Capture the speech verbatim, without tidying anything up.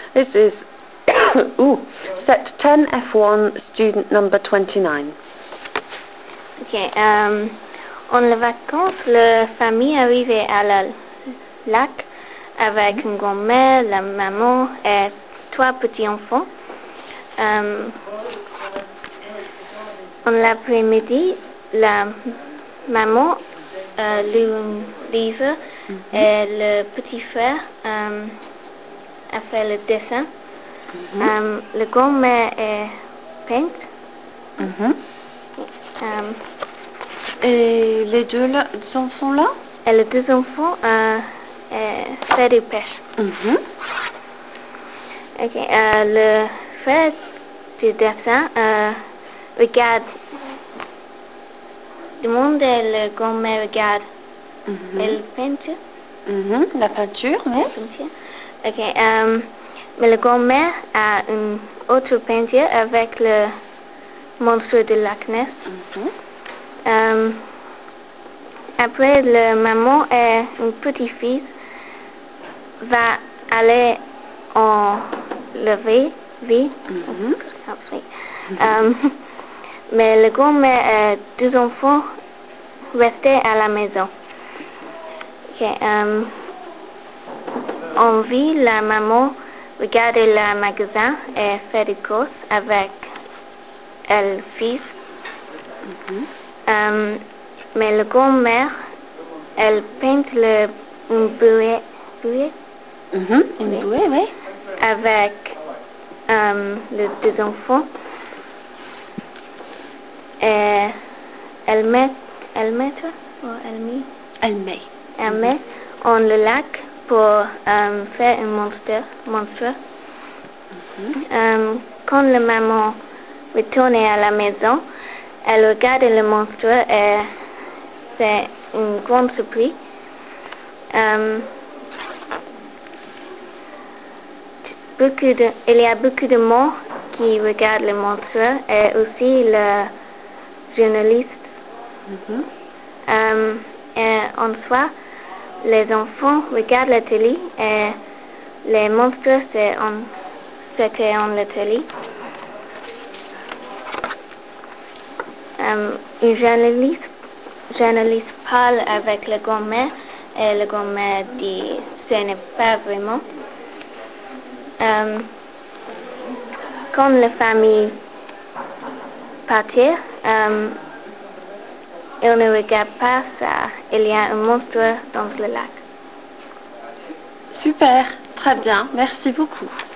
This is ooh, set ten F one, student number twenty-nine. Ok. Euh, en les vacances, la famille arrivait à la lac avec une grand-mère, la maman et trois petits-enfants. Euh, en l'après-midi, la maman euh, lut un livre Mm-hmm. et le petit frère euh, a fait le dessin. Mm-hmm. Euh, la grand-mère est peinte. Mm-hmm. Euh, Et les deux là, enfants là? et les deux enfants euh, euh, fait du pêche. Mm-hmm. Ok, euh, le frère du dessin euh, regarde le monde et le grand-mère regarde Mm-hmm. elle peinture. Mm-hmm. La peinture, oui. La peinture. Ok, euh, mais le grand-mère a une autre peinture avec le monstre de Loch Ness. Mm-hmm. Euh, après, la maman et une petite fille va aller en lever, vie. Mm-hmm. Euh, mais le grand-mère et deux enfants restaient à la maison. Okay, euh, en vie, la maman regardait le magasin et fait des courses avec le fils. Mm-hmm. Euh, mais la grand-mère, elle peint le, une bouée, bouée Mm-hmm. Une oui, bouée, oui. avec euh, les deux enfants. Et elle met, elle met, ou elle met, Elle met. elle Mm-hmm. met en le lac pour euh, faire un monstre. monstre. Mm-hmm. Euh, quand la maman retournait à la maison, elle regardait le monstre et c'est une grande surprise. Euh, beaucoup de, il y a beaucoup de monde qui regardent le monstre et aussi le journaliste. Mm-hmm. Euh, et en soi, les enfants regardent la télé et les monstres c'est en, c'était en la télé. Um, une journaliste, journaliste parle avec la grand-mère et la grand-mère dit ce n'est pas vraiment. Um, quand la famille partit, um, il ne regarde pas ça. Il y a un monstre dans le lac. Super, très bien, merci beaucoup.